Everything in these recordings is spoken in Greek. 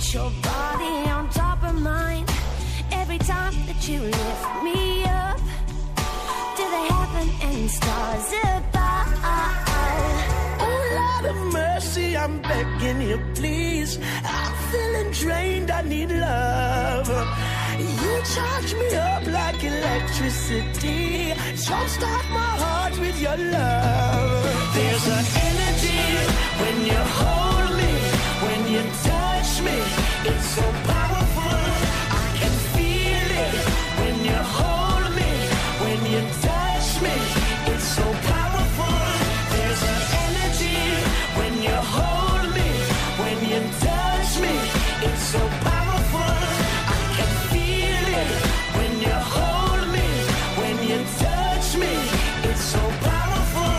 your body on top of mine. Every time that you lift me up to the heaven and stars above. Oh, Lord of mercy, I'm begging you, please. I'm feeling drained, I need love. You charge me up like electricity. Jumpstart my heart with your love. There's an energy when you hold me, when you touch me. It's so powerful, I can feel it. When you hold me, when you touch me. It's so powerful. There's an energy when you hold me, when you touch me. It's so powerful, I can feel it. When you hold me, when you touch me. It's so powerful.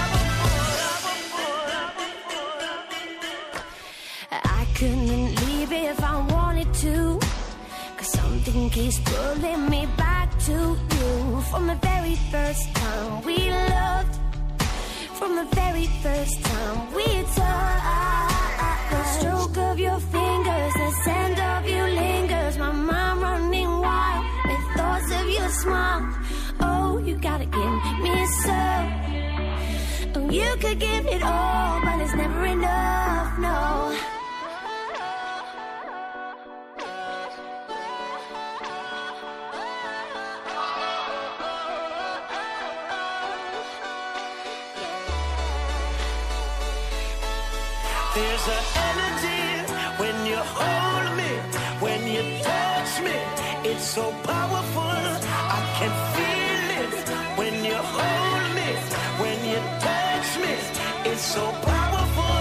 I couldn't leave if I wanted to, 'cause something keeps pulling me back to you. From the very first time we loved, from the very first time we touched. The stroke of your fingers, the scent of you lingers. My mind running wild with thoughts of your smile. Oh, you gotta give me some. Oh, you could give it all, but it's never enough, no. There's an energy when you hold me, when you touch me. It's so powerful, I can feel it. When you hold me, when you touch me. It's so powerful,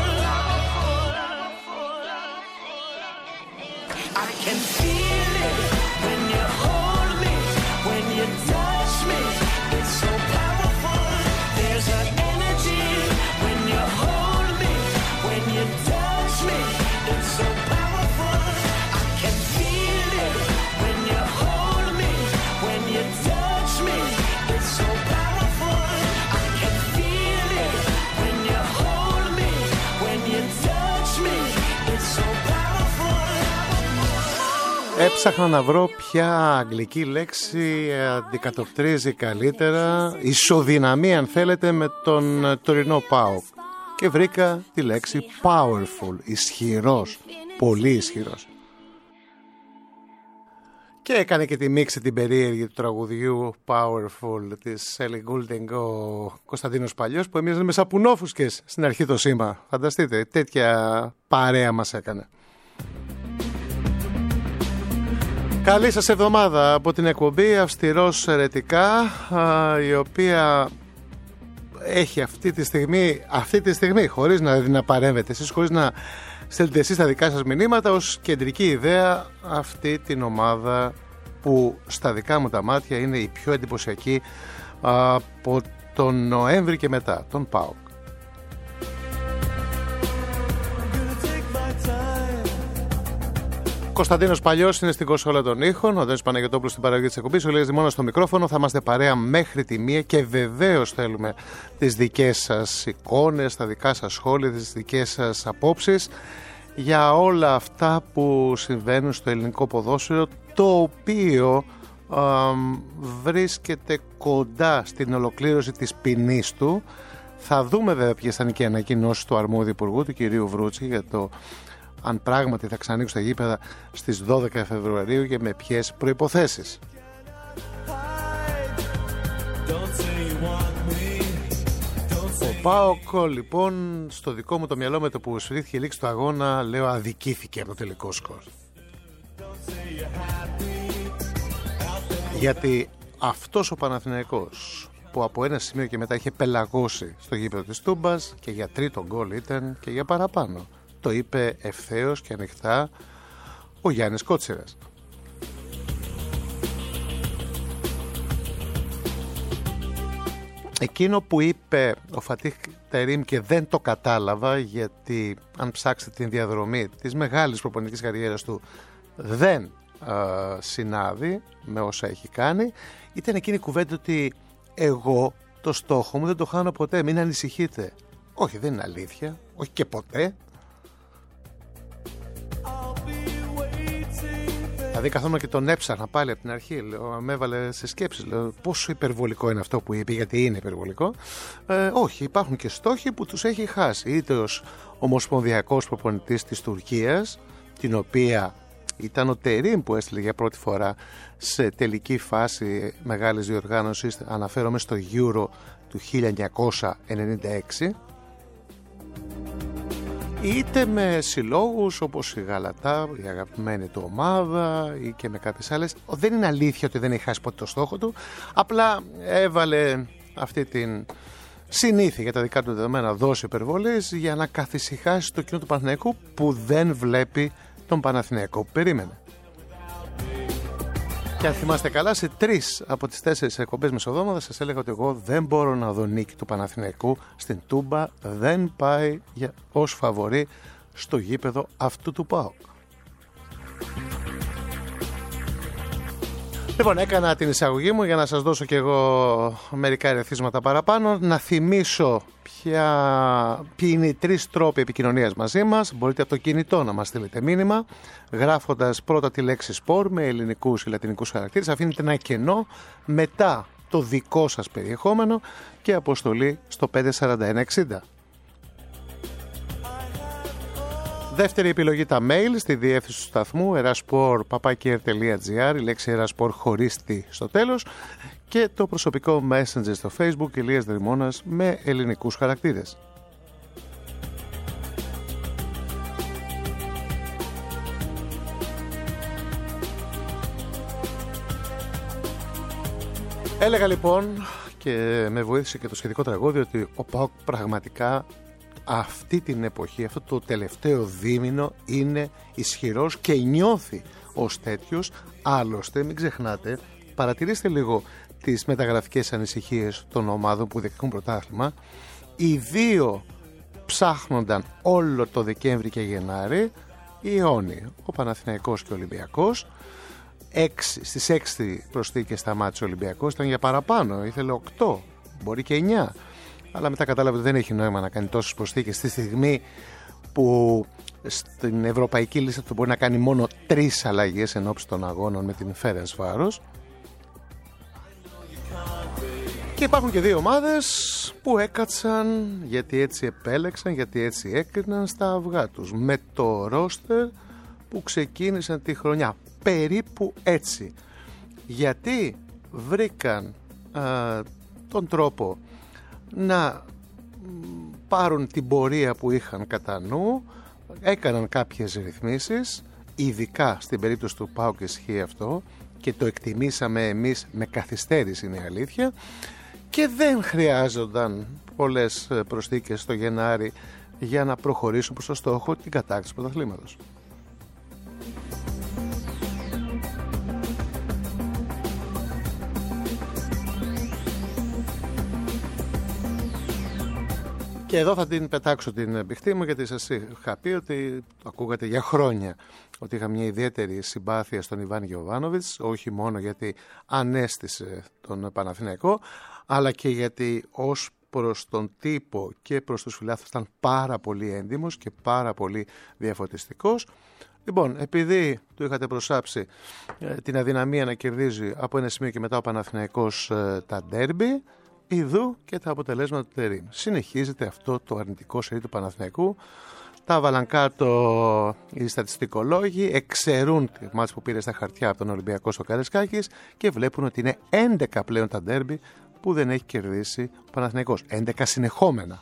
I can feel it. When you hold me, when you touch me. It's so powerful. There's an energy when you hold me, when you touch me. It's so powerful, I can feel it. When you hold me, when you touch me. It's so powerful, I can feel it. When you hold me, when you touch me. It's so powerful. Έψαχνα να βρω ποια αγγλική λέξη αντικατοπτρίζει καλύτερα, ισοδυναμεί αν θέλετε με τον τωρινό ΠΑΟΚ, και βρήκα τη λέξη powerful, ισχυρός, πολύ ισχυρός. Και έκανε και τη μίξη την περίεργη του τραγουδιού Powerful της Ellie Goulding ο Κωνσταντίνος Παλιός, που έμοιαζε με σαπουνόφουσκες στην αρχή το σήμα. Φανταστείτε, τέτοια παρέα μας έκανε. Καλή σας εβδομάδα από την εκπομπή Αυστηρός Ερετικά, η οποία έχει αυτή τη στιγμή χωρίς να παρέμβετε εσείς, χωρίς να στέλνετε εσείς τα δικά σας μηνύματα, ως κεντρική ιδέα αυτή την ομάδα που στα δικά μου τα μάτια είναι η πιο εντυπωσιακή από τον Νοέμβρη και μετά, τον ΠΑΟΚ. Κωνσταντίνος Παλιός είναι στην κονσόλα των ήχων, ο Αντώνης Παναγιωτόπουλος στην παραγωγή της εκπομπής, ο Ηλίας Δημώνας στο μικρόφωνο. Θα είμαστε παρέα μέχρι τη 1 και βεβαίως θέλουμε τις δικές σας εικόνες, τα δικά σας σχόλια, τις δικές σας απόψεις για όλα αυτά που συμβαίνουν στο ελληνικό ποδόσφαιρο, το οποίο βρίσκεται κοντά στην ολοκλήρωση της ποινής του. Θα δούμε βέβαια ποιες θα είναι και οι ανακοινώσεις του αρμόδιου υπουργού, του κυρίου Βρούτση, για το αν πράγματι θα ξανοίξουν τα γήπεδα στις 12 Φεβρουαρίου και με ποιες προϋποθέσεις. Ο ΠΑΟΚ λοιπόν στο δικό μου το μυαλό, με το που σφυρίχθηκε η λήξη του αγώνα, λέω αδικήθηκε από το τελικό σκορ. Γιατί αυτός ο Παναθηναϊκός που από ένα σημείο και μετά είχε πελαγώσει στο γήπεδο της Τούμπας, και για τρίτο γκολ ήταν και για παραπάνω, το είπε ευθέως και ανοιχτά ο Γιάννης Κότσιρας. Εκείνο που είπε ο Φατίχ Τερίμ και δεν το κατάλαβα, γιατί αν ψάξετε την διαδρομή της μεγάλης προπονητικής καριέρας του δεν συνάδει με όσα έχει κάνει, ήταν εκείνη η κουβέντα ότι εγώ το στόχο μου δεν το χάνω ποτέ, μην ανησυχείτε. Όχι, δεν είναι αλήθεια, όχι και ποτέ. Δηλαδή καθόμουν και τον έψαχνα πάλι από την αρχή. Λέω, με έβαλε σε σκέψεις. Λέω, πόσο υπερβολικό είναι αυτό που είπε, γιατί είναι υπερβολικό. Όχι, υπάρχουν και στόχοι που τους έχει χάσει. Είτε ως ομοσπονδιακός προπονητής της Τουρκίας, την οποία ήταν ο Τερίμ που έστειλε για πρώτη φορά σε τελική φάση μεγάλης διοργάνωσης. Αναφέρομαι στο Euro του 1996. Είτε με συλλόγους όπως η Γαλατά, η αγαπημένη του ομάδα, ή και με κάποιες άλλες. Δεν είναι αλήθεια ότι δεν έχει χάσει ποτέ το στόχο του. Απλά έβαλε αυτή την συνήθεια για τα δικά του δεδομένα να δώσει υπερβολές για να καθησυχάσει το κοινό του Παναθηναϊκού που δεν βλέπει τον Παναθηναϊκό που περίμενε. Και αν θυμάστε καλά, σε 3 από τις 4 εκπομπές μεσοδόματα σας έλεγα ότι εγώ δεν μπορώ να δω νίκη του Παναθηναϊκού στην Τούμπα. Δεν πάει ως φαβορί στο γήπεδο αυτού του ΠΑΟΚ. Λοιπόν, έκανα την εισαγωγή μου για να σας δώσω και εγώ μερικά ερεθίσματα παραπάνω. Να θυμίσω ποιοι είναι οι 3 τρόποι επικοινωνίας μαζί μας. Μπορείτε από το κινητό να μας στείλετε μήνυμα, γράφοντας πρώτα τη λέξη σπορ με ελληνικούς ή λατινικούς χαρακτήρες. Αφήνετε ένα κενό, μετά το δικό σας περιεχόμενο και αποστολή στο 54160. Δεύτερη επιλογή, τα mail στη διεύθυνση του σταθμού eraspor@air.gr, η λέξη eraspor χωρίς τι στο τέλος, και το προσωπικό messenger στο facebook Ηλίας Δρυμώνας με ελληνικούς χαρακτήρες. Έλεγα λοιπόν, και με βοήθησε και το σχετικό τραγούδι, ότι ο ΠΑΟΚ πραγματικά αυτή την εποχή, αυτό το τελευταίο δίμηνο είναι ισχυρός και νιώθει ως τέτοιος. Άλλωστε, μην ξεχνάτε, παρατηρήστε λίγο τις μεταγραφικές ανησυχίες των ομάδων που διεκδικούν πρωτάθλημα. Οι 2 ψάχνονταν όλο το Δεκέμβρη και Γενάρη, οι αιώνιοι, ο Παναθηναϊκός και ο Ολυμπιακός. Στις 6 προσθήκες σταμάτησε ο Ολυμπιακός, ήταν για παραπάνω, ήθελε 8, μπορεί και 9. Αλλά μετά κατάλαβε ότι δεν έχει νόημα να κάνει τόσες προσθήκες στη στιγμή που στην ευρωπαϊκή λίστα του μπορεί να κάνει μόνο 3 αλλαγές ενόψει των αγώνων με την Φέρενσβάρος. Και υπάρχουν και 2 ομάδες που έκατσαν γιατί έτσι επέλεξαν, γιατί έτσι έκριναν στα αυγά τους, με το ρόστερ που ξεκίνησαν τη χρονιά περίπου έτσι. Γιατί βρήκαν τον τρόπο να πάρουν την πορεία που είχαν κατά νου, έκαναν κάποιες ρυθμίσεις, ειδικά στην περίπτωση του ΠΑΟΚ ισχύει αυτό και το εκτιμήσαμε εμείς με καθυστέρηση, είναι η αλήθεια, και δεν χρειάζονταν πολλές προσθήκες στο Γενάρη για να προχωρήσουν προς το στόχο την κατάκτηση του πρωταθλήματος. Και εδώ θα την πετάξω την πηχτή μου, γιατί σας είχα πει ότι το ακούγατε για χρόνια ότι είχα μια ιδιαίτερη συμπάθεια στον Ιβάν Γιοβάνοβιτς, όχι μόνο γιατί ανέστησε τον Παναθηναϊκό, αλλά και γιατί ως προς τον τύπο και προς τους φιλάθλους ήταν πάρα πολύ έντιμος και πάρα πολύ διαφωτιστικός. Λοιπόν, επειδή του είχατε προσάψει την αδυναμία να κερδίζει από ένα σημείο και μετά ο Παναθηναϊκός τα ντέρμπι, ειδού και τα αποτελέσματα του Τερίμ. Συνεχίζεται αυτό το αρνητικό σερί του Παναθηναϊκού. Τα βάλαν κάτω οι στατιστικολόγοι, εξαιρούν τη μάτς που πήρε στα χαρτιά από τον Ολυμπιακό στο Καρεσκάκης και βλέπουν ότι είναι 11 πλέον τα ντέρμπι που δεν έχει κερδίσει ο Παναθηναϊκός. 11 συνεχόμενα.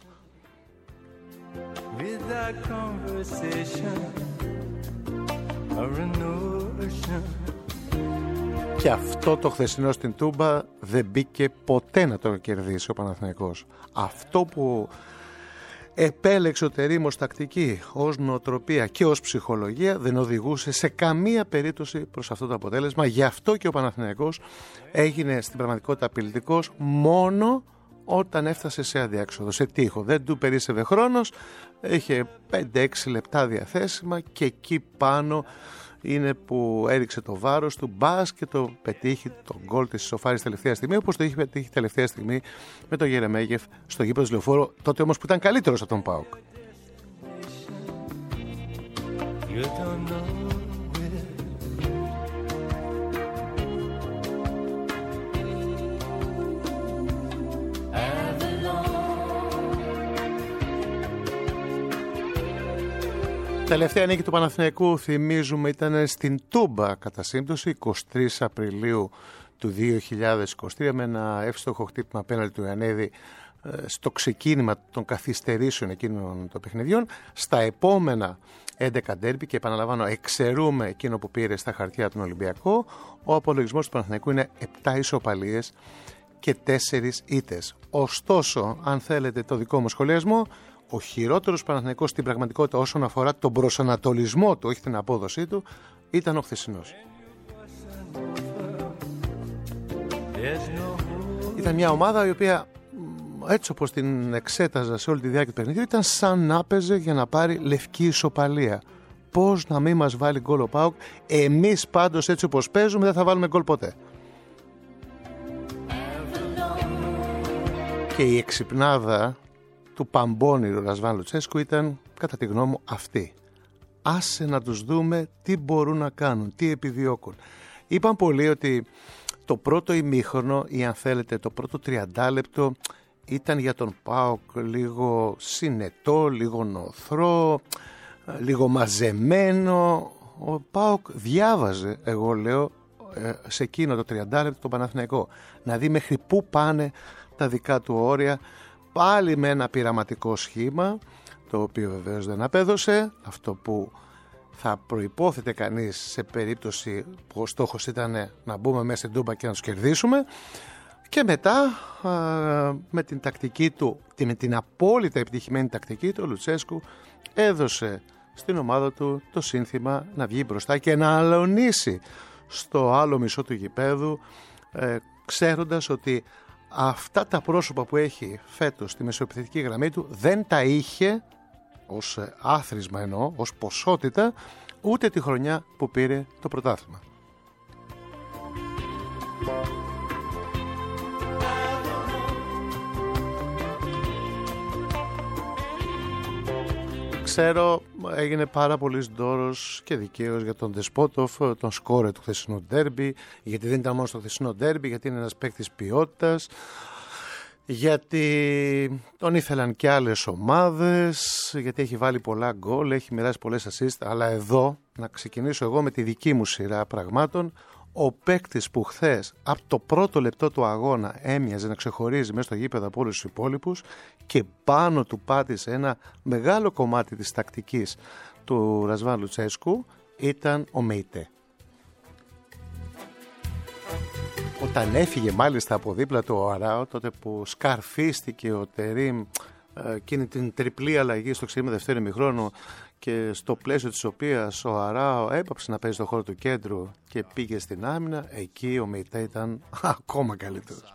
Και αυτό το χθεσινό στην Τούμπα δεν μπήκε ποτέ να το κερδίσει ο Παναθηναϊκός. Αυτό που επέλεξε ο Τερίμ ως τακτική, ως νοοτροπία και ως ψυχολογία δεν οδηγούσε σε καμία περίπτωση προς αυτό το αποτέλεσμα. Γι' αυτό και ο Παναθηναϊκός έγινε στην πραγματικότητα απειλητικός μόνο όταν έφτασε σε αδιάξοδο, σε τείχο. Δεν του περίσσευε χρόνος, είχε 5-6 λεπτά διαθέσιμα και εκεί πάνω είναι που έριξε το βάρος του, μπας και το πετύχει τον γκολ της ισοφάρισης τελευταία στιγμή, όπως το είχε πετύχει τελευταία στιγμή με τον Γερεμέγεφ στο γήπεδο της Λεωφόρου, τότε όμως που ήταν καλύτερος από τον ΠΑΟΚ. Τελευταία νίκη του Παναθηναϊκού, θυμίζουμε, ήταν στην Τούμπα κατά σύμπτωση 23 Απριλίου του 2023 με ένα εύστοχο χτύπημα απέναντι του Ιαννίδη στο ξεκίνημα των καθυστερήσεων εκείνων των παιχνιδιών. Στα επόμενα 11 ντέρμπι, και επαναλαμβάνω, εξαιρούμε εκείνο που πήρε στα χαρτιά τον Ολυμπιακό, ο απολογισμός του Παναθηναϊκού είναι 7 ισοπαλίες και 4 ήττες. Ωστόσο, αν θέλετε το δικό μου σχολιασμό, ο χειρότερος Παναθηναϊκός στην πραγματικότητα όσον αφορά τον προσανατολισμό του, όχι την απόδοσή του, ήταν ο χθεσινός. Ήταν μια ομάδα η οποία, έτσι όπως την εξέταζα σε όλη τη διάρκεια του παιχνιδιού, ήταν σαν να παίζε για να πάρει λευκή ισοπαλία. Πώς να μην μας βάλει γκολ ο ΠΑΟΚ? Εμείς πάντως, έτσι όπως παίζουμε, δεν θα βάλουμε γκολ ποτέ. Και η εξυπνάδα του παμπώνηρου Ρασβάν Λουτσέσκου ήταν, κατά τη γνώμη μου, αυτή. Άσε να τους δούμε τι μπορούν να κάνουν, τι επιδιώκουν. Είπαν πολλοί ότι το πρώτο ημίχρονο, ή αν θέλετε το πρώτο 30 λεπτό, ήταν για τον ΠΑΟΚ λίγο συνετό, λίγο νοθρό, λίγο μαζεμένο. Ο ΠΑΟΚ διάβαζε, εγώ λέω, σε εκείνο το 30 λεπτό τον Παναθηναϊκό, να δει μέχρι πού πάνε τα δικά του όρια, πάλι με ένα πειραματικό σχήμα, το οποίο βεβαίως δεν απέδωσε, αυτό που θα προϋπόθεται κανείς σε περίπτωση που ο στόχος ήταν να μπούμε μέσα στην Τούμπα και να τους κερδίσουμε. Και μετά με την τακτική του, με την απόλυτα επιτυχημένη τακτική του, ο Λουτσέσκου έδωσε στην ομάδα του το σύνθημα να βγει μπροστά και να αλωνίσει στο άλλο μισό του γηπέδου, ξέροντας ότι αυτά τα πρόσωπα που έχει φέτος στη μεσοεπιθετική γραμμή του δεν τα είχε ως άθροισμα, εννοώ, ως ποσότητα, ούτε τη χρονιά που πήρε το πρωτάθλημα. Ξέρω, έγινε πάρα πολύς ντόρος και δικαίως για τον Ντεσπότοφ, τον σκόρε του χθεσινού ντέρμπι, γιατί δεν ήταν μόνο στο χθεσινό ντέρμπι, γιατί είναι ένας παίκτης ποιότητας, γιατί τον ήθελαν και άλλες ομάδες, γιατί έχει βάλει πολλά γκολ, έχει μοιράσει πολλές assist, αλλά εδώ, να ξεκινήσω εγώ με τη δική μου σειρά πραγμάτων, ο παίκτης που χθες από το πρώτο λεπτό του αγώνα έμοιαζε να ξεχωρίζει μέσα στο γήπεδο από όλους τους υπόλοιπους και πάνω του πάτησε ένα μεγάλο κομμάτι της τακτικής του Ρασβάν Λουτσέσκου, ήταν ο Μεϊτέ. Όταν έφυγε μάλιστα από δίπλα του ο Αράο, τότε που σκαρφίστηκε ο Τερίμ εκείνη την τριπλή αλλαγή στο ξεκίνημα δευτέρου ημιχρόνου, και στο πλαίσιο της οποίας ο Αράο έπαψε να παίζει στο χώρο του κέντρου και πήγε στην άμυνα, εκεί ο Μεϊτέ ήταν ακόμα καλύτερος.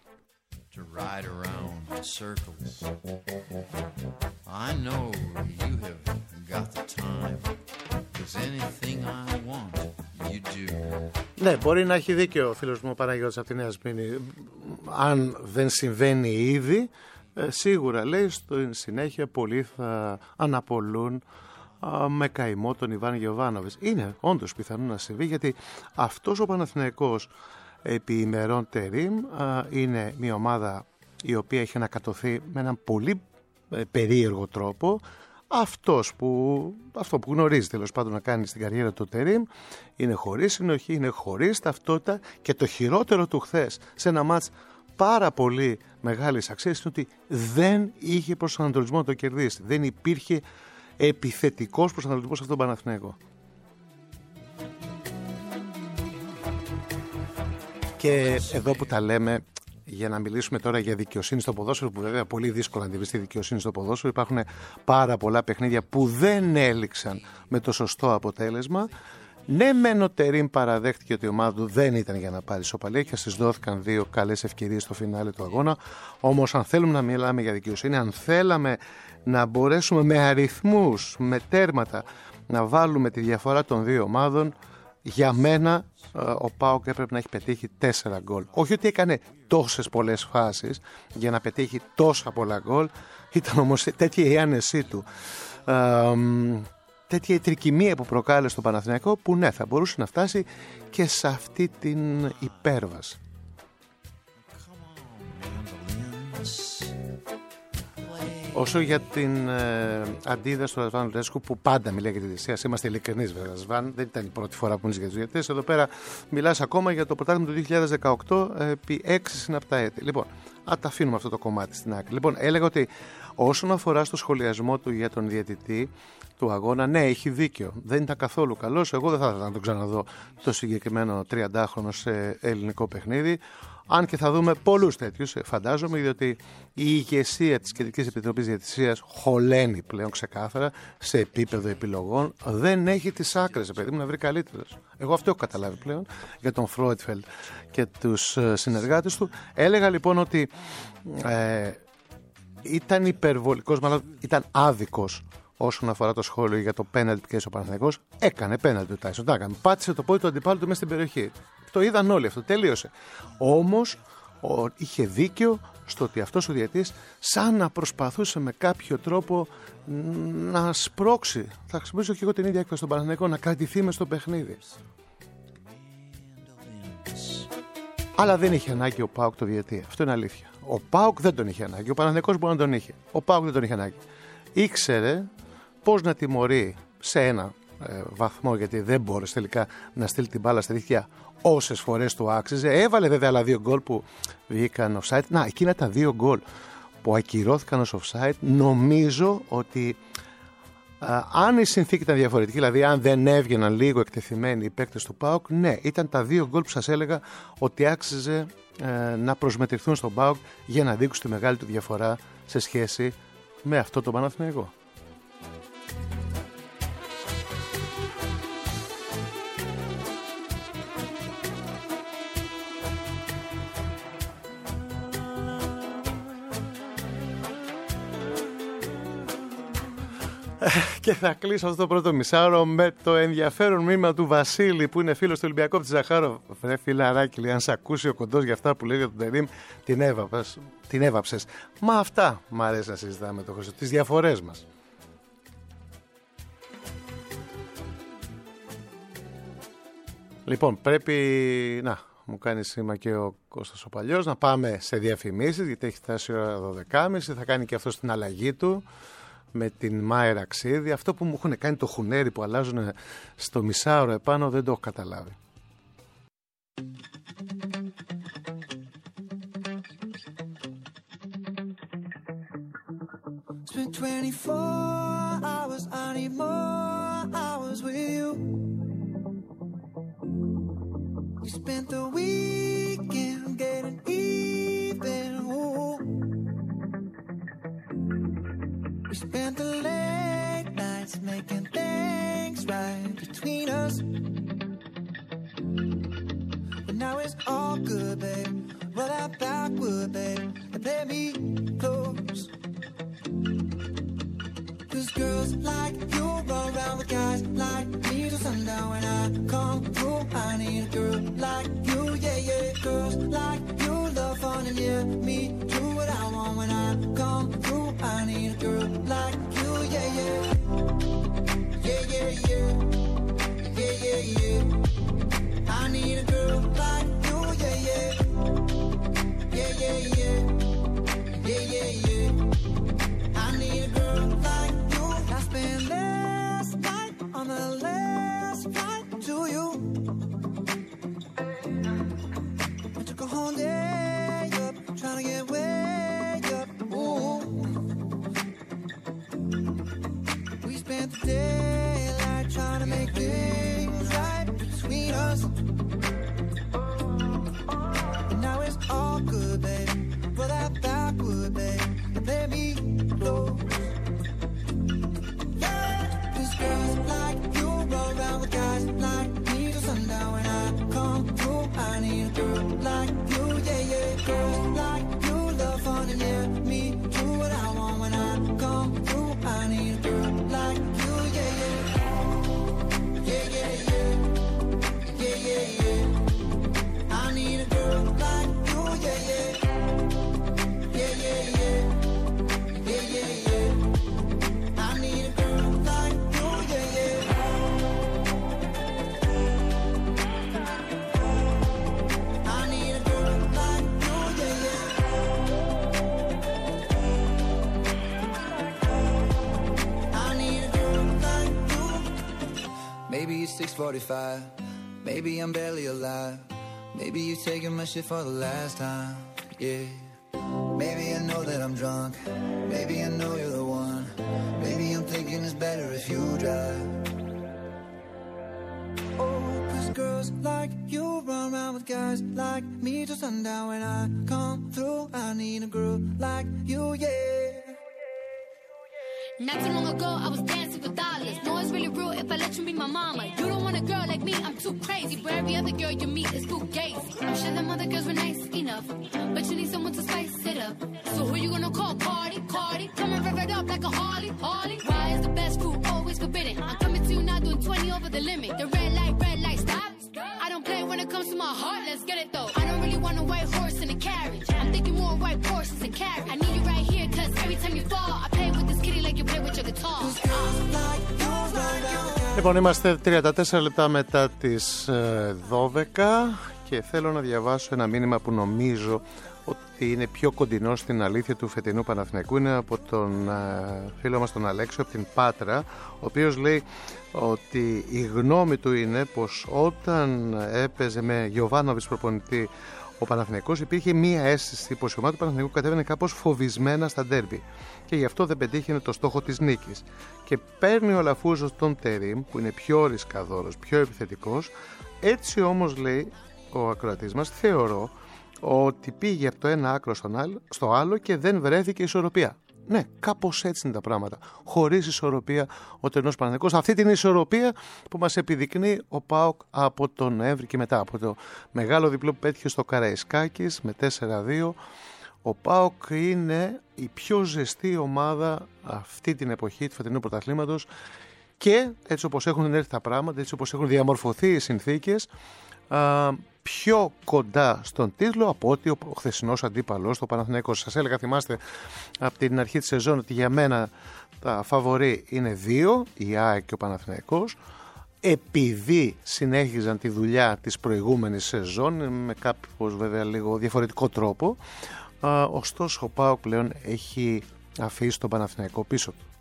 Ναι, μπορεί να έχει δίκιο ο φίλος μου ο Παναγιώτης από τη Νέα Σμήνη. Αν δεν συμβαίνει ήδη, σίγουρα, λέει, στην συνέχεια πολλοί θα αναπολούν με καημό τον Ιβάν Γιοβάνοβιτς. Είναι όντως πιθανό να συμβεί, γιατί αυτός ο Παναθηναϊκός επί ημερών Τερίμ είναι μια ομάδα η οποία έχει ανακατωθεί με έναν πολύ περίεργο τρόπο. Αυτό που γνωρίζει τέλος πάντων να κάνει στην καριέρα του Τερίμ, είναι χωρίς συνοχή, είναι χωρίς ταυτότητα, και το χειρότερο του χθες σε ένα μάτς πάρα πολύ μεγάλης αξίας είναι ότι δεν είχε προσανατολισμό να το κερδίσει. Δεν υπήρχε επιθετικός προσανατολισμός σε αυτόν τον Παναθηναϊκό. Και εδώ που τα λέμε, για να μιλήσουμε τώρα για δικαιοσύνη στο ποδόσφαιρο, που βέβαια πολύ δύσκολα να αντιβεί δικαιοσύνη στο ποδόσφαιρο, υπάρχουν πάρα πολλά παιχνίδια που δεν έληξαν με το σωστό αποτέλεσμα. Ναι, μεν ο Τερίμ παραδέχτηκε ότι η ομάδα του δεν ήταν για να πάρει ισοπαλία και σας δόθηκαν δύο καλές ευκαιρίες στο φινάλε του αγώνα. Όμως, αν θέλουμε να μιλάμε για δικαιοσύνη, αν θέλαμε να μπορέσουμε με αριθμούς, με τέρματα, να βάλουμε τη διαφορά των δύο ομάδων, για μένα ο ΠΑΟΚ έπρεπε να έχει πετύχει 4 γκολ. Όχι ότι έκανε τόσες πολλές φάσεις για να πετύχει τόσα πολλά γκολ, ήταν όμως τέτοια η άνεσή του, τέτοια η τρικυμία που προκάλεσε στο Παναθηναϊκό, που ναι, θα μπορούσε να φτάσει και σε αυτή την υπέρβαση. Όσο για την αντίδραση του Ρασβάν Λουτσέσκου, που πάντα μιλάει για τη διαιτησία, είμαστε ειλικρινείς βέβαια, Ρασβάν, δεν ήταν η πρώτη φορά που μιλήσει για τους διαιτητές. Εδώ πέρα μιλάς ακόμα για το πρωτάθλημα του 2018 επί 6 συναπτά έτη. Λοιπόν, τα αφήνουμε αυτό το κομμάτι στην άκρη. Λοιπόν, έλεγα ότι όσον αφορά στο σχολιασμό του για τον διαιτητή του αγώνα, ναι, έχει δίκιο. Δεν ήταν καθόλου καλός. Εγώ δεν θα ήθελα να τον ξαναδώ το συγκεκριμένο 30χρονο σε ελληνικό παιχνίδι. Αν και θα δούμε πολλούς τέτοιους, φαντάζομαι, διότι η ηγεσία της Κεντρικής Επιτροπής Διαιτησίας χωλαίνει πλέον ξεκάθαρα σε επίπεδο επιλογών. Δεν έχει τις άκρες, παιδί μου, να βρει καλύτερος. Εγώ αυτό έχω καταλάβει πλέον για τον Φρόιτφελντ και τους συνεργάτες του. Έλεγα λοιπόν ότι ήταν υπερβολικός, μάλλον ήταν άδικος όσον αφορά το σχόλιο για το πέναλτι που κέρδισε ο Παναθηναϊκός. Έκανε πέναλτι του Τάισον. Πάτησε το πόδι του αντιπάλου του μέσα στην περιοχή. Το είδαν όλοι αυτό, τελείωσε. Όμως είχε δίκιο στο ότι αυτός ο διαιτητής σαν να προσπαθούσε με κάποιο τρόπο να σπρώξει, θα χρησιμοποιήσω και εγώ την ίδια έκφραση στον Παναθηναϊκό, να κρατηθεί μες στο παιχνίδι. Αλλά δεν είχε ανάγκη ο ΠΑΟΚ το διαιτητή. Αυτό είναι αλήθεια. Ο ΠΑΟΚ δεν τον είχε ανάγκη. Ο Παναθηναϊκός μπορεί να τον είχε. Ο ΠΑΟΚ δεν τον είχε ανάγκη. Ήξερε πώς να τιμωρεί σε ένα βαθμό, γιατί δεν μπόρεσε τελικά να στείλει την μπάλα στα δίχτυα όσες φορές του άξιζε. Έβαλε βέβαια άλλα 2 γκολ που βγήκαν offside. Να, εκείνα τα 2 γκολ που ακυρώθηκαν ως offside, νομίζω ότι αν η συνθήκη ήταν διαφορετική, δηλαδή αν δεν έβγαιναν λίγο εκτεθειμένοι οι παίκτες του ΠΑΟΚ, ναι, ήταν τα 2 γκολ που σας έλεγα ότι άξιζε να προσμετρηθούν στον ΠΑΟΚ για να δείξουν τη μεγάλη του διαφορά σε σχέση με αυτό το Παναθηναϊκό. Και θα κλείσω αυτό το πρώτο μισάωρο με το ενδιαφέρον μήνυμα του Βασίλη, που είναι φίλος του Ολυμπιακού από τη Ζαχάροφ. Βρε φιλαράκι, λέει, αν σε ακούσει ο κοντός για αυτά που λέει για τον Τερίμ, την έβαψες. Μα αυτά μου αρέσει να συζητάμε το Χρήστο, τις διαφορές μας. Λοιπόν, πρέπει να μου κάνει σήμα και ο Κώστας ο Παλιός να πάμε σε διαφημίσεις, γιατί έχει φτάσει η ώρα 12.30, θα κάνει και αυτό στην αλλαγή του με την Μάιρα Ξίδη. Αυτό που μου έχουν κάνει το χουνέρι που αλλάζουν στο μισάωρο επάνω δεν το έχω καταλάβει. Spent 24 hours, I need more hours with you. We spent the weekend getting even. Ooh. We spent the late nights making things right between us. But now it's all good, babe. Roll out backward, babe, and play me close. 'Cause girls like you run around with guys like me till sundown. When I come through, I need a girl like you, yeah, yeah. Girls like you love fun and yeah, me do what I want. When I come through, I need a girl like you, yeah, yeah. Yeah, yeah, yeah. Yeah, yeah, yeah. I need a girl like you, yeah, yeah. Yeah, yeah, yeah. Yeah, yeah, yeah. I need a girl like you. I spent last night on the last flight to you. I took a whole day up, trying to get way up. Ooh. We spent the daylight trying to make things right between 6:45. Maybe I'm barely alive. Maybe you taking my shit for the last time. Yeah. Maybe I know that I'm drunk. Maybe I know you're the one. Maybe I'm thinking it's better if you drive. Oh, 'cause girls like you run around with guys like me till sundown. When I come through, I need a girl like you, yeah. Not too long ago, I was dancing for dollars. No, it's really real if I let you be my mama. You don't want a girl like me, I'm too crazy. But every other girl you meet is too gazy. I'm sure them other girls were nice enough, but you need someone to spice it up. So who you gonna call? Cardi, Cardi. Come and rev it up like a Harley, Harley. Why is the best food always forbidden? I'm coming to you now doing 20 over the limit. The red light, stop. I don't play when it comes to my heart, let's get it though. I don't really want a white horse in a carriage. I'm thinking more white horses and carriage. I need you right here, cause every time you fall, I play with this kitty like you play with your guitar. Λοιπόν, είμαστε 34 λεπτά μετά τις 12 και θέλω να διαβάσω ένα μήνυμα που νομίζω ότι είναι πιο κοντινό στην αλήθεια του φετινού Παναθηναϊκού. Είναι από τον φίλο μας τον Αλέξιο από την Πάτρα, ο οποίος λέει ότι η γνώμη του είναι πως όταν έπαιζε με Γιοβάνοβιτς προπονητή ο Παναθηναϊκός, υπήρχε μία αίσθηση πως η ομάδα του Παναθηναϊκού κατέβαινε κάπως φοβισμένα στα ντέρμπι και γι' αυτό δεν πετύχαινε το στόχο της νίκης. Και παίρνει ο Λαφούζος τον Τερίμ που είναι πιο ρισκαδόρος, πιο επιθετικός. Έτσι όμως, λέει ο ακροατής μας, θεωρώ ότι πήγε από το ένα άκρο στο άλλο και δεν βρέθηκε ισορροπία. Ναι, κάπως έτσι είναι τα πράγματα. Χωρίς ισορροπία ο τερνός Παναθηναϊκός. Αυτή την ισορροπία που μας επιδεικνύει ο ΠΑΟΚ από τον Νοέμβρη και μετά. Από το μεγάλο διπλό που πέτυχε στο Καραϊσκάκης με 4-2. Ο ΠΑΟΚ είναι η πιο ζεστή ομάδα αυτή την εποχή του φετινού πρωταθλήματος και έτσι όπως έχουν έρθει τα πράγματα, έτσι όπως έχουν διαμορφωθεί οι συνθήκες, πιο κοντά στον τίτλο από ότι ο χθεσινός αντίπαλος, το Παναθηναϊκός. Σας έλεγα, θυμάστε, από την αρχή της σεζόν ότι για μένα τα φαβορί είναι δύο, η ΑΕΚ και ο Παναθηναϊκός, επειδή συνέχιζαν τη δουλειά της προηγούμενης σεζόν με κάποιος βέβαια λίγο διαφορετικό τρόπο. Ωστόσο ο ΠΑΟΚ πλέον έχει αφήσει τον Παναθηναϊκό πίσω του.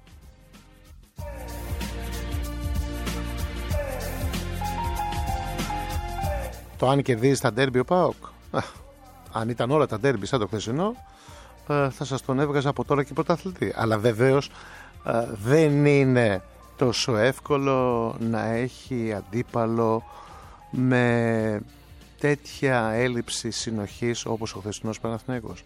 Το αν κερδίζει τα ντέρμπι ο ΠΑΟΚ, αν ήταν όλα τα ντέρμπι σαν το χθεσινό, θα σας τον έβγαζα από τώρα και πρωταθλητή. Αλλά βεβαίως δεν είναι τόσο εύκολο να έχει αντίπαλο με τέτοια έλλειψη συνοχής όπως ο χθεσινός Παναθηναϊκός.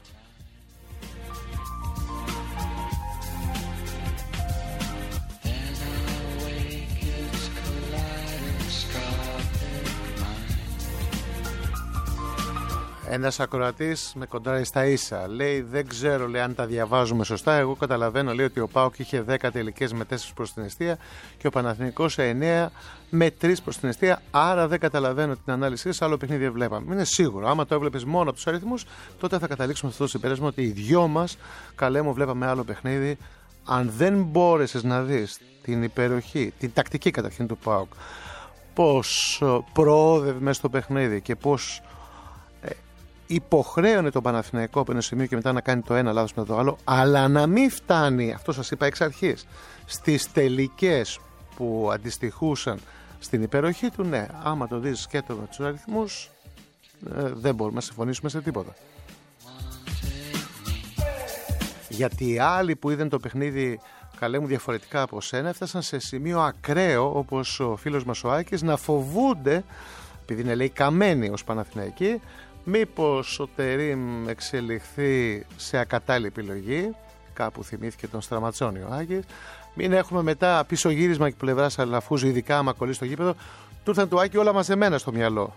Ένας ακροατής με κοντράρει στα ίσα. Λέει, δεν ξέρω, λέει, αν τα διαβάζουμε σωστά. Εγώ καταλαβαίνω, λέει, ότι ο ΠΑΟΚ είχε 10 τελικές με 4 προς την εστία και ο Παναθηναϊκός 9 με 3 προς την εστία. Άρα δεν καταλαβαίνω την ανάλυση. Σε άλλο παιχνίδι βλέπαμε. Είναι σίγουρο. Άμα το έβλεπες μόνο από τους αριθμούς, τότε θα καταλήξουμε αυτό το συμπέρασμα ότι οι δυο μας, καλέ μου, βλέπαμε άλλο παιχνίδι. Αν δεν μπόρεσες να δεις την υπεροχή, την τακτική καταρχήν του ΠΑΟΚ, πώς προόδευε μέσα στο παιχνίδι και πώς υποχρέωνε τον Παναθηναϊκό από ένα σημείο και μετά να κάνει το ένα λάθος με το άλλο, αλλά να μην φτάνει, αυτό σας είπα εξ αρχής, στις τελικές που αντιστοιχούσαν στην υπεροχή του. Ναι, άμα το δεις σκέτο με τους αριθμούς, δεν μπορούμε να συμφωνήσουμε σε τίποτα. Γιατί οι άλλοι που είδαν το παιχνίδι, καλέ μου, διαφορετικά από σένα, έφτασαν σε σημείο ακραίο, όπως ο φίλος μας ο Άκης, να φοβούνται, επειδή είναι, λέει, καμένοι ως Παναθηναϊκοί, μήπως ο Τερίμ εξελιχθεί σε ακατάλληλη επιλογή. Κάπου θυμήθηκε τον Στραματσόνη ο Άκης. Μην έχουμε μετά πίσω γύρισμα και πλευράς Αλαφούζου, ειδικά άμα κολλήσει στο γήπεδο. Του ήρθαν του Άκη όλα μαζεμένα στο μυαλό.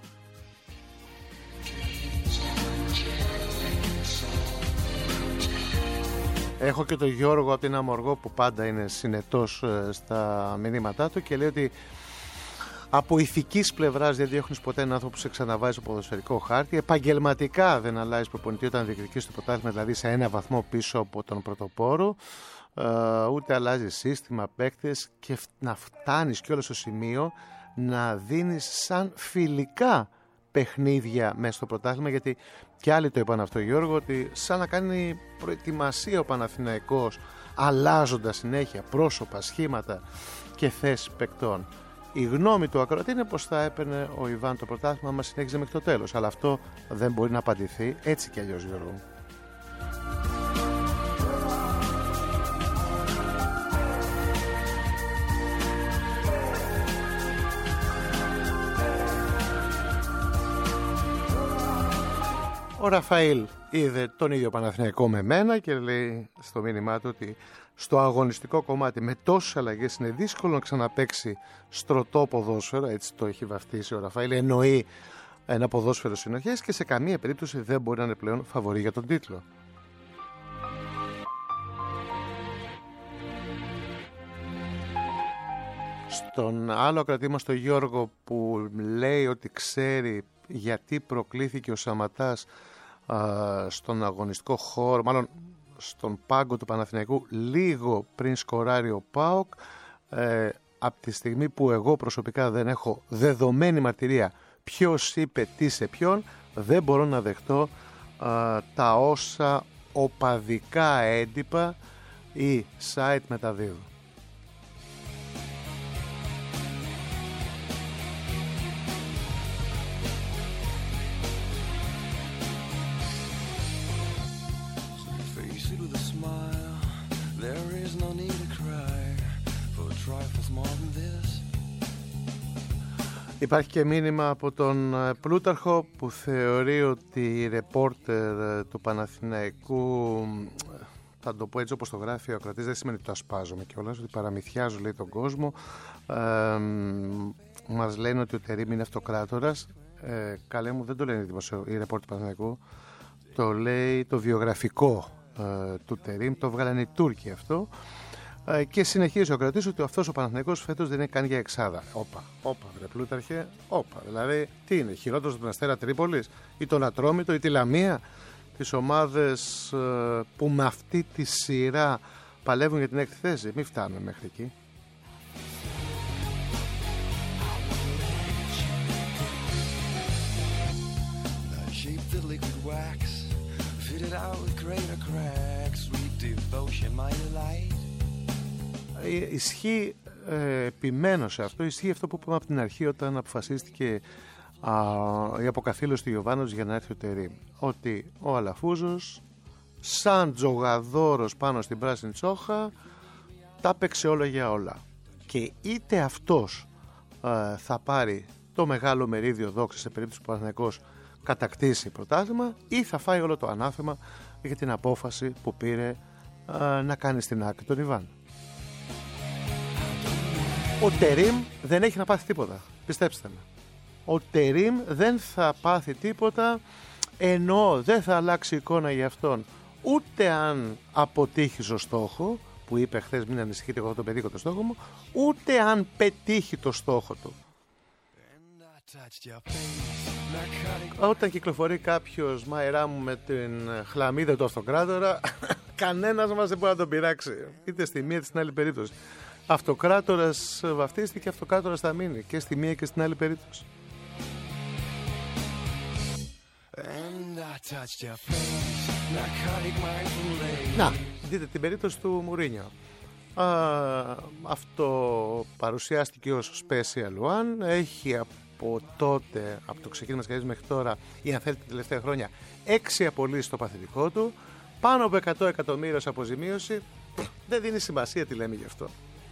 Έχω και τον Γιώργο από την Αμοργό που πάντα είναι συνετός στα μηνύματά του και λέει ότι από ηθικής πλευράς δεν διώχνεις ποτέ έναν άνθρωπο που σε ξαναβάζει στο ποδοσφαιρικό χάρτη. Επαγγελματικά δεν αλλάζεις προπονητή όταν διεκδικείς το πρωτάθλημα, δηλαδή σε ένα βαθμό πίσω από τον πρωτοπόρο. Ούτε αλλάζεις σύστημα, παίκτες, και να φτάνεις κιόλας στο σημείο να δίνεις σαν φιλικά παιχνίδια μέσα στο πρωτάθλημα, γιατί κι άλλοι το είπαν αυτό, Γιώργο, ότι σαν να κάνει προετοιμασία ο Παναθηναϊκός, αλλάζοντας συνέχεια πρόσωπα, σχήματα και θέσεις παικτών. Η γνώμη του ακροατή είναι πως θα έπαιρνε ο Ιβάν το πρωτάθλημα άμα συνέχιζε μέχρι το τέλος. Αλλά αυτό δεν μπορεί να απαντηθεί έτσι κι αλλιώς, Γιώργο. Ο Ραφαήλ είδε τον ίδιο Παναθηναϊκό με μένα και λέει στο μήνυμά του ότι στο αγωνιστικό κομμάτι με τόσες αλλαγές είναι δύσκολο να ξαναπαίξει στρωτό ποδόσφαιρο, έτσι το έχει βαφτίσει ο Ραφαήλ, εννοεί ένα ποδόσφαιρο συνοχές και σε καμία περίπτωση δεν μπορεί να είναι πλέον φαβορί για τον τίτλο. Στον άλλο ακροατή μας, τον Γιώργο, που λέει ότι ξέρει γιατί προκλήθηκε ο Σαματάς στον αγωνιστικό χώρο, μάλλον στον πάγκο του Παναθηναϊκού λίγο πριν σκοράρει ο ΠΑΟΚ, από τη στιγμή που εγώ προσωπικά δεν έχω δεδομένη μαρτυρία ποιος είπε τι σε ποιον, δεν μπορώ να δεχτώ τα όσα οπαδικά έντυπα ή site μεταδίδουν. Υπάρχει και μήνυμα από τον Πλούταρχο που θεωρεί ότι οι ρεπόρτερ του Παναθηναϊκού, θα το πω έτσι όπως το γράφει ο ακροατής, δεν σημαίνει ότι το ασπάζομαι κιόλας, ότι παραμυθιάζω, λέει, τον κόσμο. Μας λένε ότι ο Τερίμ είναι αυτοκράτορας. Καλέ μου, δεν το λένε οι ρεπόρτερ του Παναθηναϊκού, το λέει το βιογραφικό του Τερίμ, το βγάλανε οι Τούρκοι αυτό. Και συνεχίζει ο κρατής ότι αυτός ο Παναθηναϊκός φέτος δεν είναι καν για εξάδα. Όπα, βρε Πλούταρχε, όπα. Δηλαδή, τι είναι, χειρότερος από τον Αστέρα Τρίπολης ή τον Ατρόμητο ή τη Λαμία, τις ομάδες που με αυτή τη σειρά παλεύουν για την έκτη θέση? Μην φτάνουμε μέχρι εκεί. Ισχύει, επιμένω σε αυτό, ισχύει αυτό που είπαμε από την αρχή όταν αποφασίστηκε η αποκαθήλωση του Γιωβάνοβιτς για να έρθει ο Τερίμ, ότι ο Αλαφούζος σαν τζογαδόρος πάνω στην πράσινη τσόχα τα παίξε όλα για όλα, και είτε αυτός θα πάρει το μεγάλο μερίδιο δόξα σε περίπτωση που ο Παναθηναϊκός κατακτήσει πρωτάθλημα, ή θα φάει όλο το ανάθεμα για την απόφαση που πήρε να κάνει στην άκρη τον Ιβάν. Ο Τερίμ δεν έχει να πάθει τίποτα, πιστέψτε με. Ο Τερίμ δεν θα πάθει τίποτα, ενώ δεν θα αλλάξει εικόνα για αυτόν, ούτε αν αποτύχει στο στόχο που είπε χθες, μην ανησυχείτε, εγώ το πετύχω το στόχο μου, ούτε αν πετύχει το στόχο του. Όταν κυκλοφορεί κάποιος μαερά μου με την χλαμίδα του αυτοκράτορα, κανένας μας δεν μπορεί να τον πειράξει, είτε στη μία είτε στην άλλη περίπτωση. Αυτοκράτορας βαφτίστηκε, αυτοκράτορας θα μείνει και στη μία και στην άλλη περίπτωση. Να, δείτε την περίπτωση του Μουρίνιο. Αυτό παρουσιάστηκε ως Special One. Έχει από τότε, από το ξεκίνημα της καριέρας μέχρι τώρα, ή αν θέλετε τα τελευταία χρόνια, 6 απολύσεις στο παθητικό του, πάνω από 100 εκατομμύρια ως αποζημίωση. Δεν δίνει σημασία τι λέμε γι' αυτό.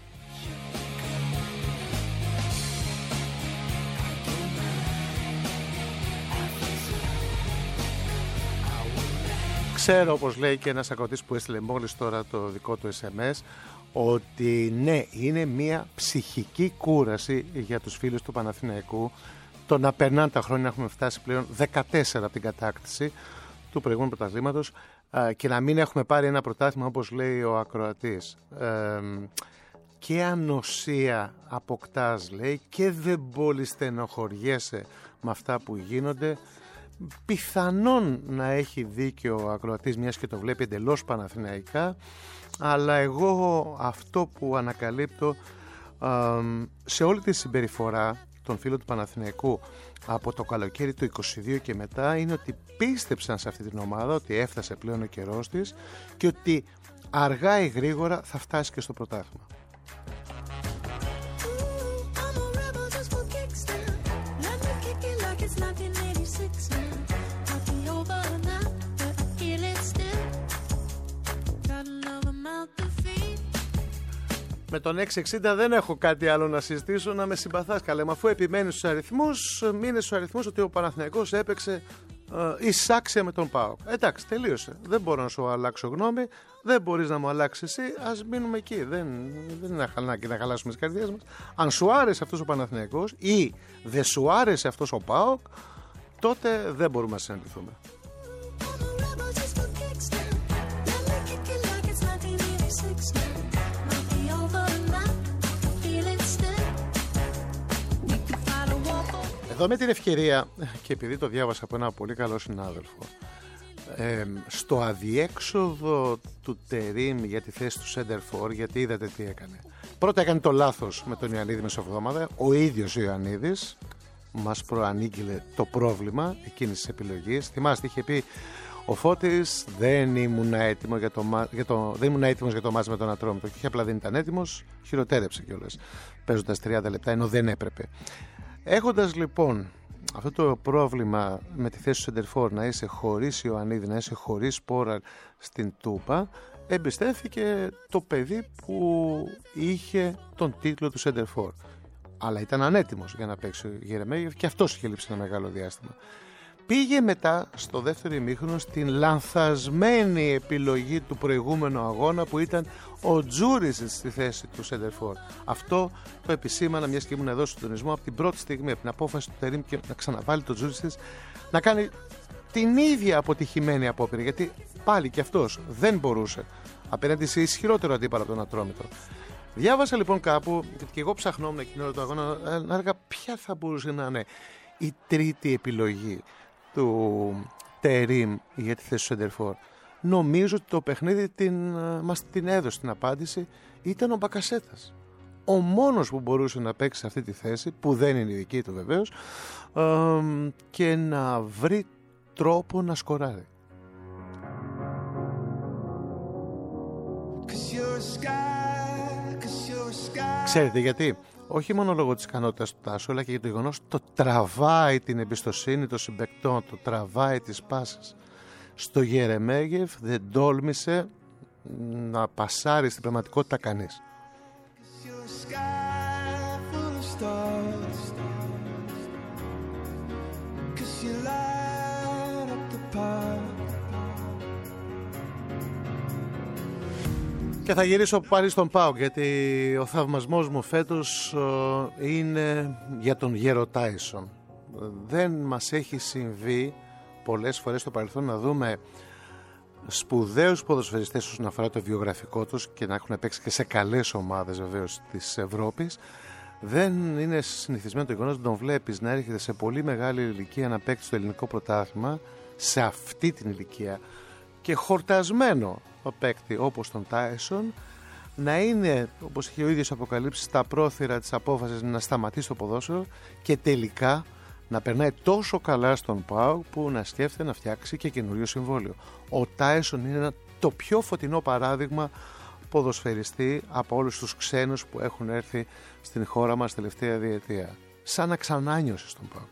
Ξέρω, όπως λέει και ένας ακροατής που έστειλε μόλις τώρα το δικό του SMS, ότι ναι, είναι μια ψυχική κούραση για τους φίλους του Παναθηναϊκού το να περνάνε τα χρόνια. Έχουμε φτάσει πλέον 14 από την κατάκτηση του προηγούμενου πρωταθλήματος και να μην έχουμε πάρει ένα πρωτάθλημα, όπως λέει ο ακροατής. Και ανοσία αποκτάς, λέει, και δεν πολύ στενοχωριέσαι με αυτά που γίνονται. Πιθανόν να έχει δίκιο ο ακροατής, μιας και το βλέπει εντελώς παναθηναϊκά, αλλά εγώ αυτό που ανακαλύπτω σε όλη τη συμπεριφορά των φίλων του Παναθηναϊκού από το καλοκαίρι του 22 και μετά είναι ότι πίστεψαν σε αυτή την ομάδα, ότι έφτασε πλέον ο καιρός της και ότι αργά ή γρήγορα θα φτάσει και στο πρωτάθλημα. Με τον 660 δεν έχω κάτι άλλο να συζητήσω, να με συμπαθάς καλέ. Μα αφού επιμένεις στους αριθμούς, μείνες στους αριθμούς ότι ο Παναθηναϊκός έπαιξε εισάξια με τον ΠΑΟΚ. Εντάξει, τελείωσε. Δεν μπορώ να σου αλλάξω γνώμη, δεν μπορείς να μου αλλάξεις εσύ, ας μείνουμε εκεί. Δεν είναι ανάγκη να χαλάσουμε τις καρδιές μας. Αν σου άρεσε αυτός ο Παναθηναϊκός ή δεν σου άρεσε αυτός ο ΠΑΟΚ, τότε δεν μπορούμε να συναντηθούμε. Εδώ με την ευκαιρία, και επειδή το διάβασα από ένα πολύ καλό συνάδελφο, στο αδιέξοδο του Τερίμ για τη θέση του Center For, γιατί είδατε τι έκανε. Πρώτα έκανε το λάθος με τον Ιωαννίδη μεσοβδόμαδα. Ο ίδιος ο Ιωαννίδης μας προανήγγειλε το πρόβλημα εκείνης της επιλογής. Θυμάστε, είχε πει ο Φώτης, δεν ήμουν έτοιμος για το μάτς με τον Ατρόμητο, και απλά δεν ήταν έτοιμος, χειροτέρεψε κιόλας παίζοντας 30 λεπτά ενώ δεν έπρεπε. Έχοντας λοιπόν αυτό το πρόβλημα με τη θέση του Σεντερφόρ, να είσαι χωρίς Ιωαννίδη, να είσαι χωρίς Πόρα στην Τούπα, εμπιστεύθηκε το παιδί που είχε τον τίτλο του Σεντερφόρ. Αλλά ήταν ανέτοιμος για να παίξει ο Γερεμέγεφ και αυτός είχε λείψει ένα μεγάλο διάστημα. Πήγε μετά στο δεύτερο ημίχρονο στην λανθασμένη επιλογή του προηγούμενου αγώνα που ήταν ο Τζούρισιτς στη θέση του Σεντερφόρ. Αυτό το επισήμανα, μιας και ήμουν εδώ στον τονισμό, από την πρώτη στιγμή, από την απόφαση του Τερίμ και να ξαναβάλει τον Τζούρισιτς να κάνει την ίδια αποτυχημένη απόπειρα, γιατί πάλι και αυτός δεν μπορούσε απέναντι σε ισχυρότερο αντίπαλο από τον Ατρόμητο. Διάβασα λοιπόν κάπου, γιατί και εγώ ψαχνόμουν εκείνο το αγώνα, να έλεγα ποια θα μπορούσε να είναι η τρίτη επιλογή του Τερίμ για τη θέση του Σεντερφόρ. Νομίζω ότι το παιχνίδι μας την έδωσε την απάντηση, ήταν ο Μπακασέτας. Ο μόνος που μπορούσε να παίξει σε αυτή τη θέση, που δεν είναι η δική του βεβαίως, και να βρει τρόπο να σκοράρει. Ξέρετε γιατί? Όχι μόνο λόγω της ικανότητας του Τάσου, αλλά και για το γεγονός το τραβάει την εμπιστοσύνη των συμπαικτών, το τραβάει τις πάσες. Στο Γερεμέγεφ δεν τόλμησε να πασάρει στην πραγματικότητα κανείς. Και θα γυρίσω πάλι στον ΠΑΟΚ, γιατί ο θαυμασμός μου φέτος είναι για τον Γέρο Τάισον. Δεν μας έχει συμβεί πολλές φορές στο παρελθόν να δούμε σπουδαίους ποδοσφαιριστές όσον αφορά το βιογραφικό τους και να έχουν παίξει και σε καλές ομάδες βεβαίως της Ευρώπης. Δεν είναι συνηθισμένο το γεγονός να τον βλέπεις να έρχεται σε πολύ μεγάλη ηλικία να παίξει στο ελληνικό πρωτάθλημα, σε αυτή την ηλικία, και χορτασμένο ο παίκτη όπως τον Τάισον να είναι, όπως είχε ο ίδιος αποκαλύψει, στα πρόθυρα της απόφασης να σταματήσει το ποδόσφαιρο και τελικά να περνάει τόσο καλά στον ΠΑΟΚ που να σκέφτεται να φτιάξει και καινούριο συμβόλαιο. Ο Τάισον είναι το πιο φωτεινό παράδειγμα ποδοσφαιριστή από όλους τους ξένους που έχουν έρθει στην χώρα μας τελευταία διετία. Σαν να ξανάνιωσε στον ΠΑΟΚ.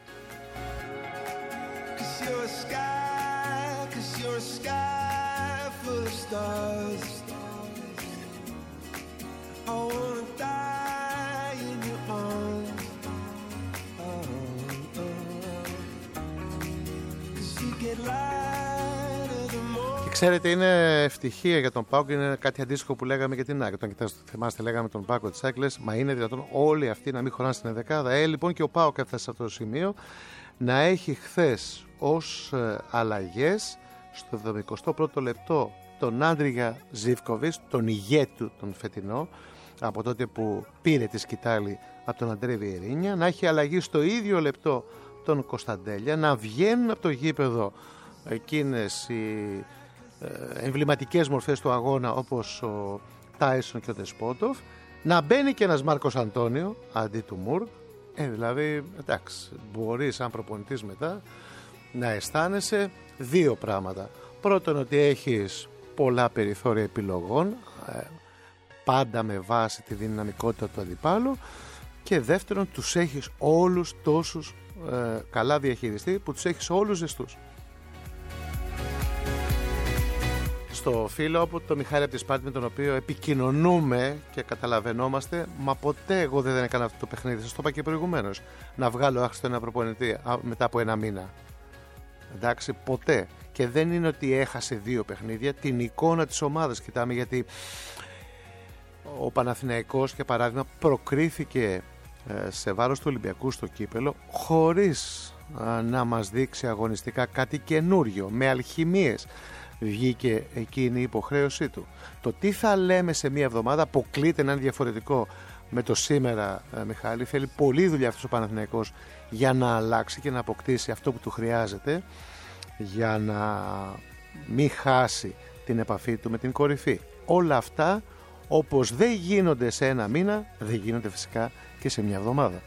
Και ξέρετε, είναι ευτυχία για τον ΠΑΟΚ, είναι κάτι αντίστοιχο που λέγαμε για την ΑΕΚ. Όταν θυμάστε, λέγαμε τον ΠΑΟΚ της ΑΕΚ, μα είναι δυνατόν όλοι αυτοί να μην χωράνε στην δεκάδα? Λοιπόν, και ο ΠΑΟΚ έφτασε σε αυτό το σημείο να έχει χθες ως αλλαγές στο 71ο λεπτό τον Άντριγια Ζίβκοβιτς, τον ηγέτη του τον φετινό, από τότε που πήρε τη σκητάλη από τον Αντρέ Βιερίνια, να έχει αλλαγή στο ίδιο λεπτό τον Κωνσταντέλια, να βγαίνουν από το γήπεδο εκείνες οι εμβληματικές μορφές του αγώνα όπως ο Τάισον και ο Ντεσπότοφ, να μπαίνει και ένας Μάρκος Αντώνιο αντί του Μουρ. Δηλαδή, εντάξει, μπορεί σαν προπονητής μετά να αισθάνεσαι δύο πράγματα. Πρώτον, ότι έχεις πολλά περιθώρια επιλογών, πάντα με βάση τη δυναμικότητα του αντιπάλου, και δεύτερον, τους έχεις όλους τόσους καλά διαχειριστεί, που τους έχεις όλους ζεστούς. στο φίλο από το Μιχάλη από τη Σπάρτη, με τον οποίο επικοινωνούμε και καταλαβαίνόμαστε, μα ποτέ εγώ δεν έκανα αυτό το παιχνίδι. Σας το είπα και προηγουμένως. Να βγάλω άχρηστο ένα προπονητή μετά από ένα μήνα. Εντάξει, ποτέ. Και δεν είναι ότι έχασε 2 παιχνίδια, την εικόνα της ομάδας κοιτάμε, γιατί ο Παναθηναϊκός, για παράδειγμα, προκρίθηκε σε βάρος του Ολυμπιακού στο κύπελο χωρίς να μας δείξει αγωνιστικά κάτι καινούριο, με αλχημίες. Βγήκε εκείνη η υποχρέωσή του. Το τι θα λέμε σε μία εβδομάδα αποκλείται να είναι διαφορετικό με το σήμερα, Μιχάλη. Θέλει πολλή δουλειά αυτός ο Παναθηναϊκός για να αλλάξει και να αποκτήσει αυτό που του χρειάζεται, για να μην χάσει την επαφή του με την κορυφή. Όλα αυτά, όπως δεν γίνονται σε ένα μήνα, δεν γίνονται φυσικά και σε μια εβδομάδα.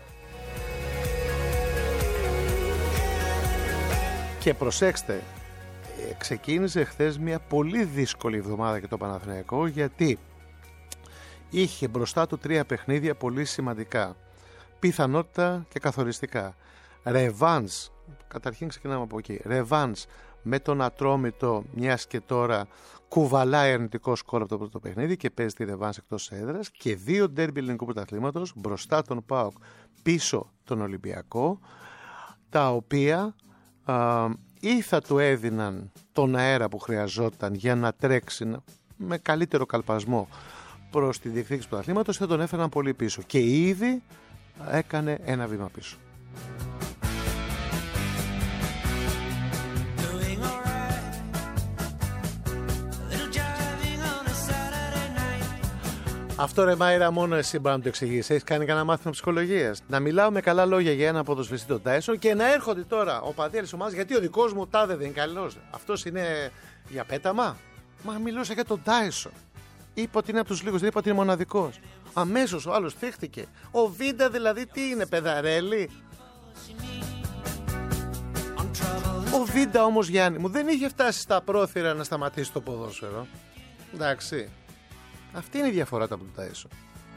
Και προσέξτε, ξεκίνησε χθες μια πολύ δύσκολη εβδομάδα για το Παναθηναϊκό, γιατί είχε μπροστά του 3 παιχνίδια πολύ σημαντικά, πιθανότητα και καθοριστικά. Ρεβάνς, καταρχήν ξεκινάμε από εκεί, ρεβάνς με τον Ατρόμητο, μιας και τώρα κουβαλάει αρνητικό σκορ από το πρώτο παιχνίδι και παίζει τη ρεβάνς εκτός έδρας, και 2 ντέρμπι ελληνικού πρωταθλήματος, μπροστά τον ΠΑΟΚ, πίσω τον Ολυμπιακό, τα οποία ή θα του έδιναν τον αέρα που χρειαζόταν για να τρέξει με καλύτερο καλπασμό προς τη διεκδίκηση του πρωταθλήματος, θα τον έφεραν πολύ πίσω, και ήδη έκανε ένα βήμα πίσω. Αυτό, ρε Μάιρα, μόνο εσύ μπορεί να το εξηγήσει. Έχεις κάνει κανένα μάθημα ψυχολογίας? Να μιλάω με καλά λόγια για ένα ποδοσφαιριστή, τον Τάισον, και να έρχονται τώρα ο παδί της ομάδας, γιατί ο δικός μου τάδε δεν είναι καλός. Αυτός είναι για πέταμα? Μα μιλούσα για τον Τάισον. Είπα ότι είναι από τους λίγους, δεν είπα ότι είναι μοναδικός. Αμέσως ο άλλος θύχτηκε. Ο Βίντα δηλαδή τι είναι, παιδαρέλη? Ο Βίντα όμως, Γιάννη μου, δεν είχε φτάσει στα πρόθυρα να σταματήσει το ποδόσφαιρο. Εντάξει. Αυτή είναι η διαφορά του από τον Τάισον.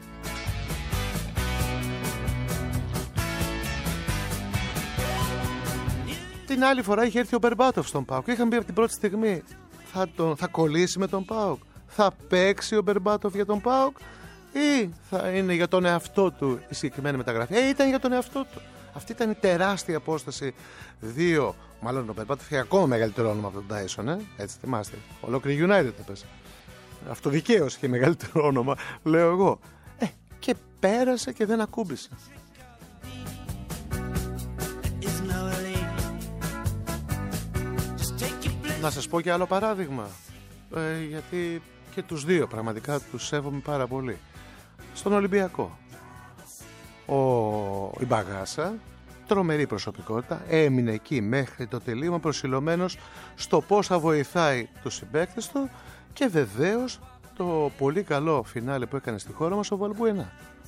Την άλλη φορά είχε έρθει ο Μπερμπάτοφ στον ΠΑΟΚ και είχαμε πει από την πρώτη στιγμή, θα κολλήσει με τον ΠΑΟΚ, θα παίξει ο Μπερμπάτοφ για τον ΠΑΟΚ ή θα είναι για τον εαυτό του η συγκεκριμένη μεταγραφή? Ήταν για τον εαυτό του. Αυτή ήταν η τεράστια απόσταση. Μάλλον ο Μπερμπάτοφ είχε ακόμα μεγαλύτερο όνομα από τον Τάισον, έτσι θυμάστε. Ολόκληρη United έπαιζε. Αυτοδικαίως είχε μεγαλύτερο όνομα, λέω εγώ. Και πέρασε και δεν ακούμπησε. Να σας πω και άλλο παράδειγμα, γιατί και τους δύο πραγματικά τους σέβομαι πάρα πολύ. Στον Ολυμπιακό, η Μπαγάσα, τρομερή προσωπικότητα, έμεινε εκεί μέχρι το τελείωμα, προσιλωμένος στο πώς θα βοηθάει τους συμπαίκτες του, και βεβαίως το πολύ καλό φινάλε που έκανε στη χώρα μας ο Βαλμπουενά.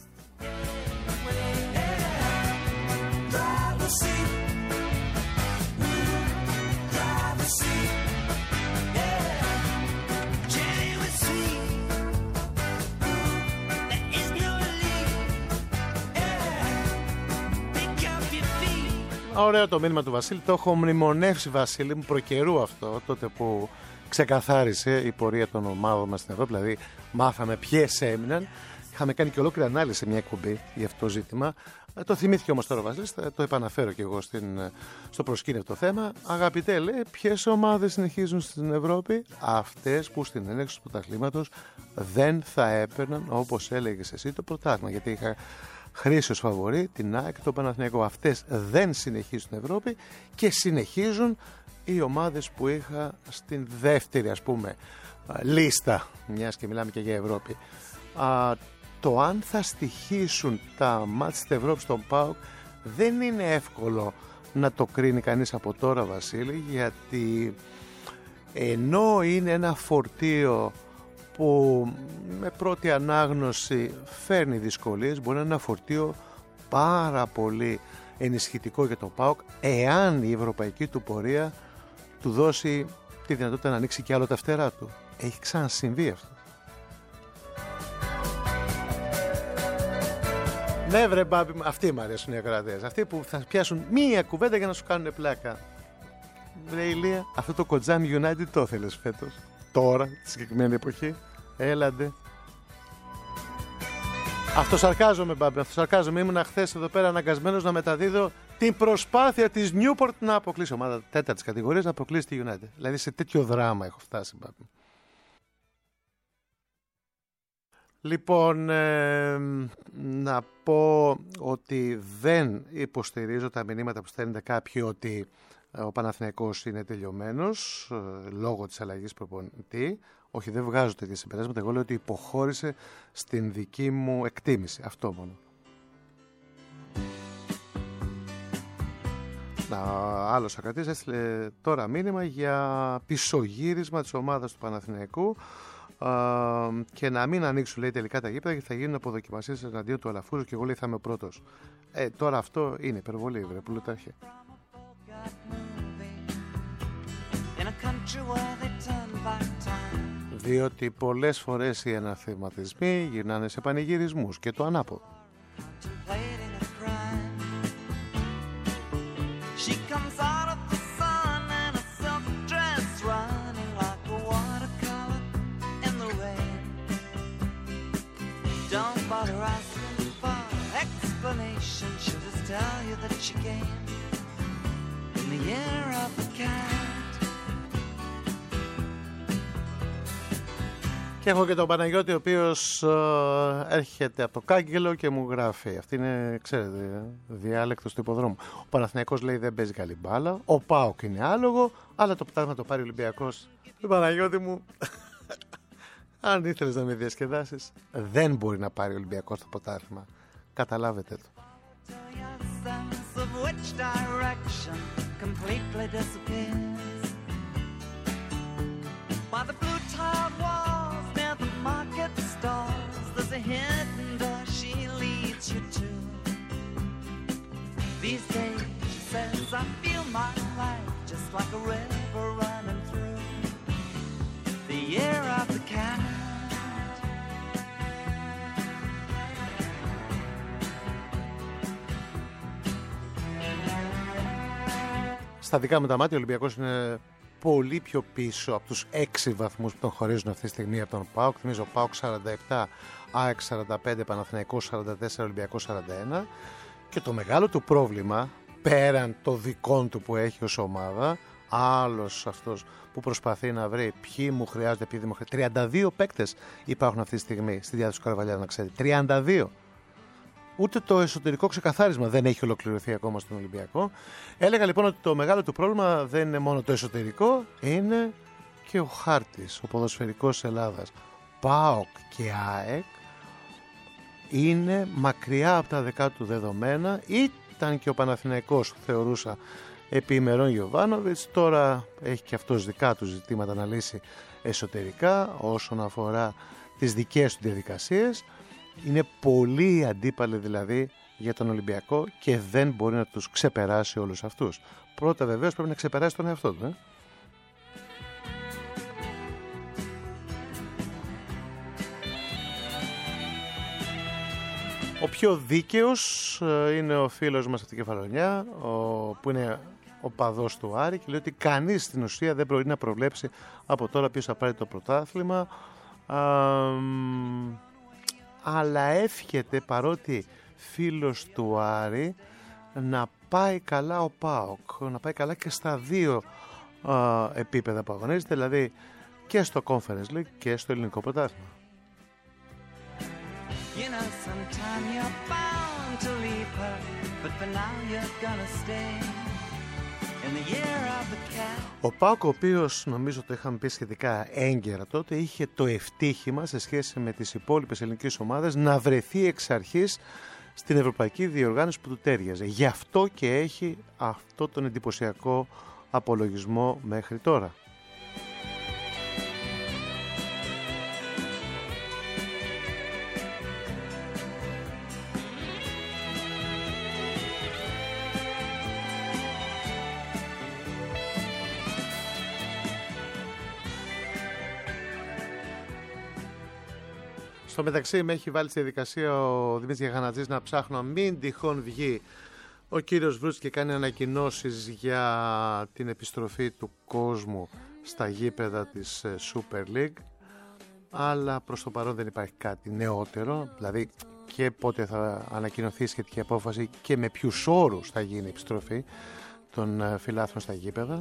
Ωραίο το μήνυμα του Βασίλη, το έχω μνημονεύσει, Βασίλη μου, προκαιρού αυτό, τότε που ξεκαθάρισε η πορεία των ομάδων μας στην Ευρώπη, δηλαδή μάθαμε ποιες έμειναν. Είχαμε κάνει και ολόκληρη ανάλυση σε μια εκπομπή για αυτό το ζήτημα. Το θυμήθηκε όμως τώρα ο Βασίλης, το επαναφέρω και εγώ στο προσκήνιο αυτό το θέμα. Αγαπητέ, λέει, ποιες ομάδες συνεχίζουν στην Ευρώπη? Αυτές που στην έναρξη του πρωταθλήματος δεν θα έπαιρναν, όπως έλεγες εσύ, το πρωτάθλημα. Γιατί είχα χρήσιος φαβορί την ΑΕΚ και τον Παναθηναϊκό. Αυτές δεν συνεχίζουν στην Ευρώπη και συνεχίζουν οι ομάδες που είχα στην δεύτερη, ας πούμε, λίστα, μιας και μιλάμε και για Ευρώπη. Το αν θα στοιχήσουν τα μάτς της Ευρώπης στον ΠΑΟΚ δεν είναι εύκολο να το κρίνει κανείς από τώρα, Βασίλη, γιατί ενώ είναι ένα φορτίο που με πρώτη ανάγνωση φέρνει δυσκολίες, μπορεί να είναι ένα φορτίο πάρα πολύ ενισχυτικό για τον ΠΑΟΚ, εάν η ευρωπαϊκή του πορεία του δώσει τη δυνατότητα να ανοίξει και άλλο τα φτερά του. Έχει ξανασυμβεί αυτό. Ναι, βρε μπάμπη, αυτοί μου αρέσουν οι ακροατές. Αυτοί που θα πιάσουν μία κουβέντα για να σου κάνουν πλάκα. Βρε Ηλία, αυτό το Κοτζάμι United το θέλεις φέτος? τώρα, τη συγκεκριμένη εποχή. Έλαντε. Αυτοσαρκάζομαι, Μπάμπη, αυτοσαρκάζομαι. Ήμουν χθες εδώ πέρα αναγκασμένος να μεταδίδω την προσπάθεια της Newport να αποκλείσει ομάδα τέταρτης κατηγορίας, να αποκλείσει τη United. Δηλαδή σε τέτοιο δράμα έχω φτάσει, Μπάμπη. Λοιπόν, να πω ότι δεν υποστηρίζω τα μηνύματα που στέλνετε κάποιοι ότι ο Παναθηναϊκός είναι τελειωμένος λόγω της αλλαγής προπονητή. Όχι, δεν βγάζω τέτοια συμπεράσματα. Εγώ λέω ότι υποχώρησε στην δική μου εκτίμηση. Αυτό μόνο. Άλλος ακρατής έστειλε τώρα μήνυμα για πισωγύρισμα της ομάδας του Παναθηναϊκού και να μην ανοίξουν, λέει, τελικά τα γήπεδα και θα γίνουν αποδοκιμασίες εναντίον του Αλαφούζου και εγώ, λέει, θα είμαι ο πρώτος. Τώρα αυτό είναι υπερβολή, βρε πουλουτάρχε. Διότι πολλές φορές οι αναθεματισμοί γυρνάνε σε πανηγυρισμούς και το ανάποδο. Και έχω και τον Παναγιώτη, ο οποίος έρχεται από το κάγκελο και μου γράφει. Αυτή είναι, ξέρετε, διάλεκτος του υποδρόμου. Ο Παναθηναϊκός, λέει, δεν παίζει καλή μπάλα. Ο ΠΑΟΚ είναι άλογο, αλλά το πρωτάθλημα το πάρει ο Ολυμπιακός. Παναγιώτη μου, αν ήθελες να με διασκεδάσεις, δεν μπορεί να πάρει ο Ολυμπιακός το πρωτάθλημα. Καταλάβετε το. By the blue tiled walls near the market stalls, there's a hidden door she leads you to. These days, she says, I feel my life just like a river running through the year of the cat. Στα δικά μου τα μάτια ο Ολυμπιακός είναι πολύ πιο πίσω από τους 6 βαθμούς που τον χωρίζουν αυτή τη στιγμή από τον ΠΑΟΚ. Θυμίζω ΠΑΟΚ 47, ΑΕΚ 45, Παναθηναϊκός 44, Ολυμπιακός 41. Και το μεγάλο του πρόβλημα, πέραν το δικό του που έχει ως ομάδα, άλλος αυτός που προσπαθεί να βρει ποιοι μου χρειάζονται, ποιοι δεν μου χρειάζονται. 32 παίκτες υπάρχουν αυτή τη στιγμή στη διάθεση του Καρβαλιάρα, να ξέρετε. 32. Ούτε το εσωτερικό ξεκαθάρισμα δεν έχει ολοκληρωθεί ακόμα στον Ολυμπιακό. Έλεγα λοιπόν ότι το μεγάλο του πρόβλημα δεν είναι μόνο το εσωτερικό, είναι και ο χάρτης, ο ποδοσφαιρικός Ελλάδας. ΠΑΟΚ και ΑΕΚ είναι μακριά από τα δικά του δεδομένα. Ήταν και ο Παναθηναϊκός, θεωρούσα, επί ημερών Γιοβάνοβιτς. Τώρα έχει και αυτός δικά του ζητήματα να λύσει εσωτερικά όσον αφορά τις δικές του διαδικασίες. Είναι πολύ αντίπαλοι δηλαδή για τον Ολυμπιακό και δεν μπορεί να τους ξεπεράσει όλους αυτούς. Πρώτα βεβαίως πρέπει να ξεπεράσει τον εαυτό του. Ο πιο δίκαιος είναι ο φίλος μας από την Κεφαλονιά, που είναι ο παδός του Άρη, και λέει ότι κανείς στην ουσία δεν μπορεί να προβλέψει από τώρα ποιος θα πάρει το πρωτάθλημα. Αλλά εύχεται, παρότι φίλος του Άρη, να πάει καλά ο ΠΑΟΚ, να πάει καλά και στα δύο επίπεδα που αγωνίζεται, δηλαδή και στο Conference League και στο ελληνικό πρωτάθλημα. You know, sometime you're bound to leave her, but for now you're gonna stay in the year of the cat. Ο ΠΑΟΚ, ο οποίος νομίζω το είχαμε πει σχετικά έγκαιρα τότε, είχε το ευτύχημα σε σχέση με τις υπόλοιπες ελληνικές ομάδες να βρεθεί εξ αρχής στην ευρωπαϊκή διοργάνωση που του τέριαζε. Γι' αυτό και έχει αυτό τον εντυπωσιακό απολογισμό μέχρι τώρα. Στο μεταξύ με έχει βάλει στη διαδικασία ο Δημήτρης Γιαγανατζής να ψάχνω μην τυχόν βγει ο κύριος Βρούτς και κάνει ανακοινώσεις για την επιστροφή του κόσμου στα γήπεδα της Super League, αλλά προς το παρόν δεν υπάρχει κάτι νεότερο, δηλαδή και πότε θα ανακοινωθεί η σχετική απόφαση και με ποιους όρους θα γίνει η επιστροφή των φιλάθλων στα γήπεδα.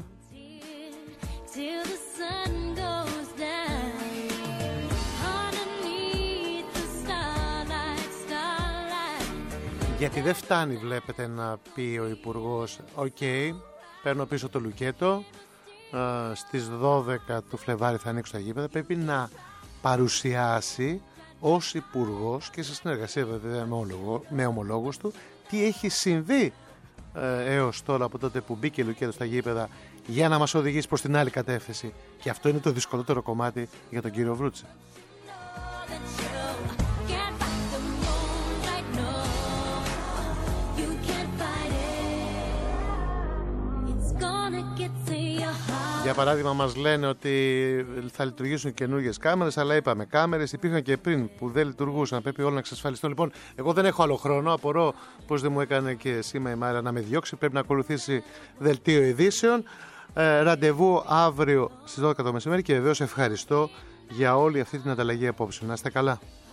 Γιατί δεν φτάνει, βλέπετε, να πει ο Υπουργός «ΟΚ, παίρνω πίσω το λουκέτο, στις 12 του Φλεβάρι θα ανοίξω τα γήπεδα». Πρέπει να παρουσιάσει ως Υπουργός και σε συνεργασία βέβαια με ομολόγους του τι έχει συμβεί έως τώρα, από τότε που μπήκε λουκέτο στα γήπεδα, για να μας οδηγήσει προς την άλλη κατεύθυνση. Και αυτό είναι το δυσκολότερο κομμάτι για τον κύριο Βρούτση. Για παράδειγμα, μας λένε ότι θα λειτουργήσουν καινούργιες κάμερες, αλλά είπαμε, κάμερες υπήρχαν και πριν που δεν λειτουργούσαν. Πρέπει όλο να εξασφαλιστώ. Λοιπόν, εγώ δεν έχω άλλο χρόνο. Απορώ πως δεν μου έκανε και σήμερα η Μάρα να με διώξει. Πρέπει να ακολουθήσει δελτίο ειδήσεων. Ραντεβού αύριο στις 12 το μεσημέρι και βεβαίως ευχαριστώ για όλη αυτή την ανταλλαγή απόψεων. Να είστε καλά.